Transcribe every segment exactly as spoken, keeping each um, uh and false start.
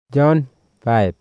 John five.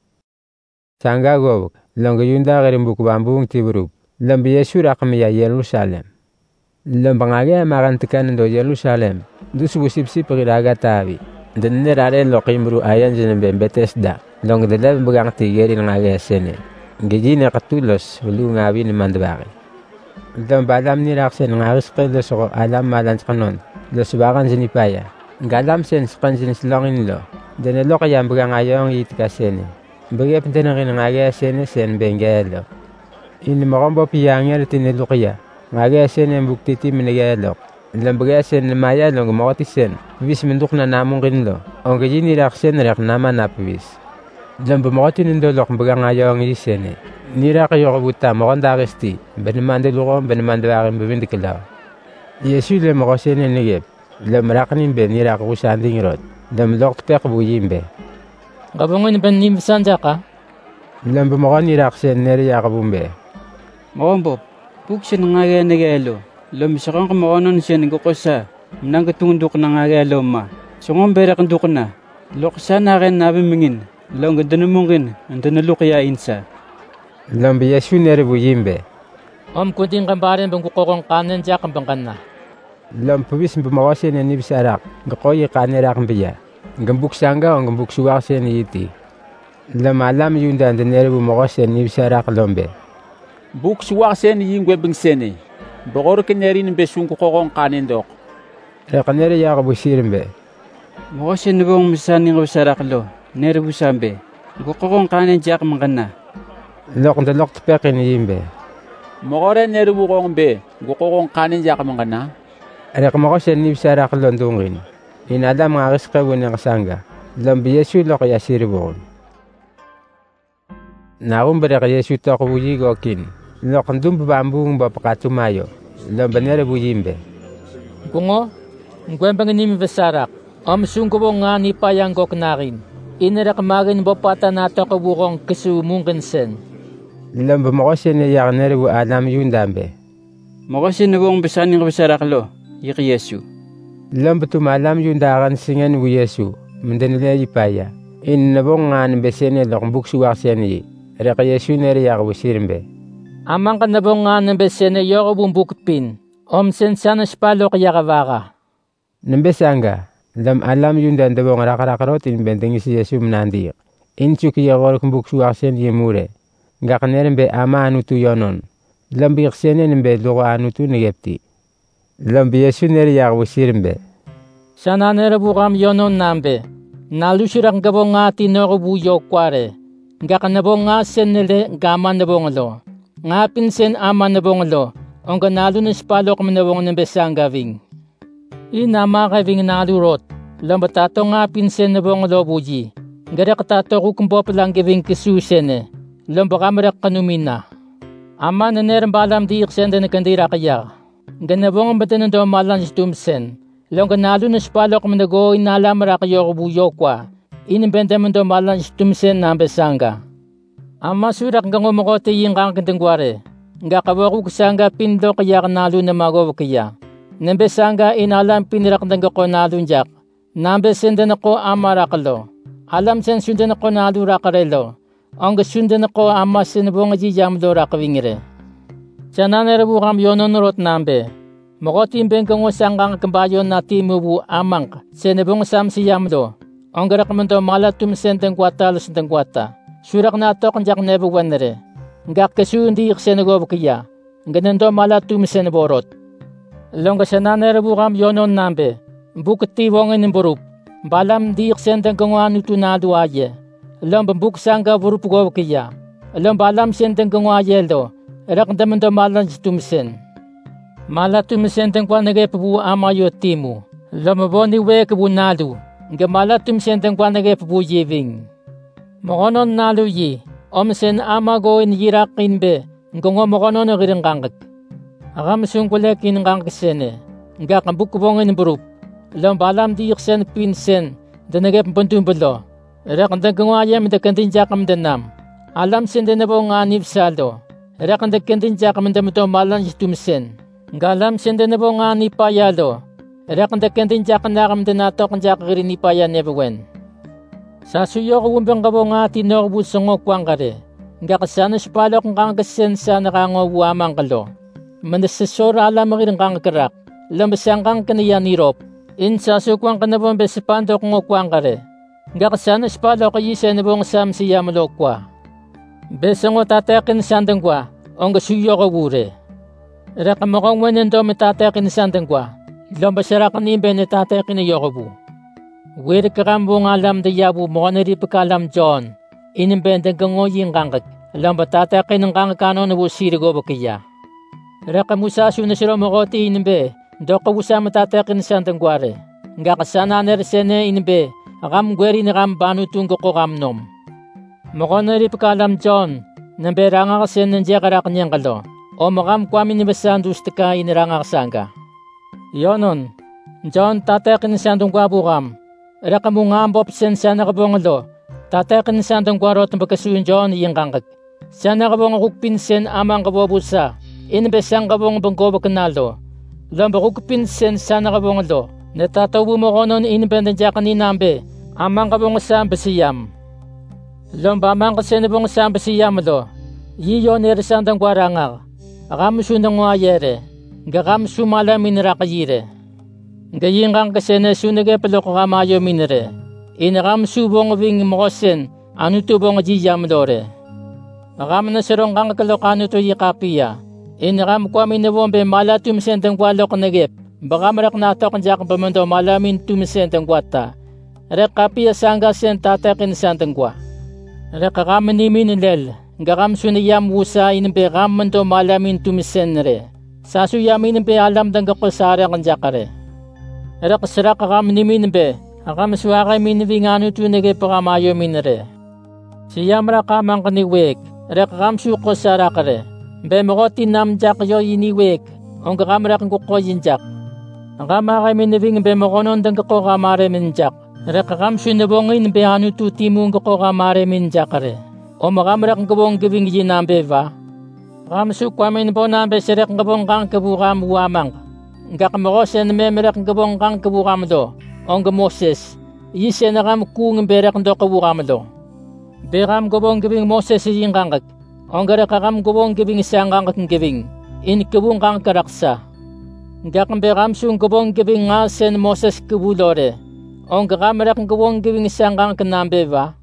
Sanga gobuk longa yunda garin buku bambung tiburup lambi Yesu rakam ya Yerusalem. Lamba ngage magan tekan do Yerusalem dus busip sip giraga tabi den ne rare lokimru ayan jenen be Bethesda long de lev bugang tigeri ngage sene ngejine qatulos lu ngabi ni mandbari lamba lam ni raksen ngagis qelo so alam malan qanon lo subagan jeni paya ngalam sen span jeni slongin lo den lo qayam bugang ayong yitka sene bege pentena ngage sene sen bengelo in magombo piyangel tinelukya ngage sene buktiti menegelo lambage sen maya long mawati sen bis mendukna namun ginlo onge jini raksen rak nama napwis lamb mawati ndo lok mbaga ngayong yisene nira kayo buta magonda gesti ben mande lugo ben mande bagin bibindi kala Yesu le magosene negeb lam raknin ben nira ko sanding rod dam lok tek bu yimbe gabongon ben nim sanjaka lamb magoni raksen neri yakabumbe Mogombo buksin ngage negelo lom sakang kamaonon sen gokosa nang ketungduk nangagelo ma songom berak ndukna loksa nagen nabi mingin long denumungin ndenelukya insa lamb Yesu neri bu yimbe om kunting kambaren bang kokong kanen jak bangkanna lamb bis mbawasene ni bisarak ngoyi kanera kambiya ngambuk sanga ngambuk suwasene yiti lam alam yunda ndeneri bu mawasene ni bisarak lombe buk suwasene yingwe bingsene bogor kenerin be sunku kokong kanen dok rekanere ya bu sirmbe mosen bong misani ngsaraklo nerbu sambe kokong kanen jak mangana lok ndalok tpekin yimbe mogore nerbu gongbe kokong kanen jak mangana rek mosen ni bisarak londungin in adam ngagis qawne ngasanga lambi Yesu lok ya sirbo naum berek Yesu tok wuji gokin lok ndum bambung ba pakatu mayo lambanere bu yimbe kungo ngwembang nim besarak om sungko nga ni payang gok narin inerak magin bo pata na to ko bukong kesu mungkin sen lamba mosen ya nere bu adam yundambe mosen bong besani besarak lo yik Yesu lamba tu malam yundagan singen bu Yesu mendenle yipaya in nabong ngan besene lok buksu waseni rek Yesu nere ya bu sirmbe amang kan nabong nga ng besene yoko bumbukpin om sen sana spalok yakavaga nembesanga lam alam yunda ndabong rakarakarot in bendengi si Yesu mnandi in chuki yagor kumbuksu asen yemure ngaknerembe ama anutu yonon lambi xene nembe logo anutu negepti lambi Yesu neri yagu sirmbe sana nere bugam yonon nambe nalushirak gabong nga tinogo bu yokware ngaknabong nga senele gaman nabong lo nga pinsen ama nabong lo onga nalu na spalok manawong ng besanga ving inama ka ving nalurot lambatato nga pinsen nabong lo buji ngara katato kukumbo palang giving kisusene lambaka marak kanumina ama naner balam di iksende na kandira kaya ganabong batan do malan stumsen longa nalu na spalok manago inala marak yo buyo kwa inimbenta do malan stumsen na besanga ama surak gango makote yung kakandangware nga kawaku kusanga pindo kaya kanalo na magawa kaya nambe sanga inalam pinirak ng ko nalo jak nambe sendan ako amarakalo alam sen sundan ako nalo rakarelo ang sundan ako ama sinabong jijam do rakawingire chananere bu kam yonon rot nambe makoti imbengkang wasang kambayo na timubu amang sinabong samsiyam do ang garakamento malatum senteng kwata lusenteng kwata surak na to kanjak nebu wanere ngak kesu ndi iksenagob kaya ganando mala tumisen borot longa sananere bukam yonon nambe bukti wongen burup balam di iksendang kangwanu tunado aye lom buk sanga burup gob kaya lom balam sendang kangwaye do rak damando malan tumisen mala tumisen tang kwanage pu amayo timu lom boni we kabunado ngamala tumisen tang kwanage pu yeving mokonon nalu yi omsen ama goin yirakin be ngongo mokonon giring kangak agam sungkule kin kangak sene nga kambuk bongin burup lam balam di iksen pinsen denege pembentum belo rak ndang ngwaya mede kantin jakam denam alam sen denebo nganif saldo rak ndang kantin jakam demto malan tumsen ngalam sen denebo ngani payalo rak ndang kantin jakam nakam denato kanjak girini paya nebewen Sa suyo ko wumbang kabo nga tinor bu songo kwang kare. Nga kasana spalok ng kasen sa nakango wamang kalo. Manasasora alam rin kang karak. Lambasang kang kaniyan nirop. In sa sukwang kanabong besipando kong kwang kare. Nga kasana spalok kayi sa nabong sam siya malokwa. Besongo tatakin sandang kwa. Onga suyo ko wure. Rakamokong wanin do metatakin sandang kwa. Lambasara kanimbe ni tatakin na yokobu. Wede karambo nga alam da yabu mo na ripakalam John. Inimbendang kango yung kangkag. Lamba tatakin ng kangkano na busiri go bakaya. Rakamusasu na sila mokoti inimbe. Do kawusa matatakin sandang kware. Nga kasana na resene inimbe. Akam gweri na kam banu tungko ko kamnom. Moko na ripakalam John. Namberanga kasi nandiya karakan niyang kalo. O makam kwami ni basan dustaka iniranga kasanga. Yonon, John tatakin sandang kwa bukam. Rakamu nga ambop sen sa nakabongalo. Tatakin sandang kwa rot mbakasun John yung kangkag. Sa nakabong kukpin sen amang kabobusa. Inibesang kabong bangko bakanalo. Lamba kukpin sen sa nakabongalo. Natatawu mo ko nun inibenden dya kaninambe. Amang kabong samba siyam. Lamba amang kasi nabong samba siyam lo. Yiyo nirisandang kwa rangal. Akam sunang nga yere. Gakam sumala minira kayire. Gaying kang kasi na sunagay palo ko kamayo minire. Inakam subong wing mokosen. Ano tubong jiyam lore. Akam na sarong kang kalokano to yikapiya. Inakam kwa minawombe mala tumisentang kwa loko nagip. Baka marak nato kang jakang pamando malamin tumisentang kwa ta. Rekapiya sangga sen tatakin sentang kwa. Rekakam nimin lel. Gakam sunayam wusa inimbe kamando malamin tumisenre. Sasu yamin be alam dang ko sara kan jakare. Era kasara kakam ni minbe. Akam suwakay minbi nganu tu nege pakamayo minre. Siyam ra kamang kaniwek. Era kakam su ko sara kare. Be mo tinam jak yo iniwek. Ong kakam ra ko ko yinjak. Akam kay minbi be mo konon dang ko kamare minjak. Era kakam su nebongin be anu tu timung ko kamare minjakare. O makam ra ko bong giving yinambe va. Kamsu kwamin po nambe sirek ngabong kang kabukam wamang. Nga kamakose na memerek ngabong kang kabukam do. Ong Moses. Yise na kam kung berek ndo kabukam do. Beram gabong gibing Moses yung kangkag. Ong gara kakam gabong gibing isang kangkag gibing. In kabung kang karaksa. Nga kam beram sung gabong gibing nga sen Moses kabulore. Ong kakamerek ngabong gibing isang kangkag nambe va.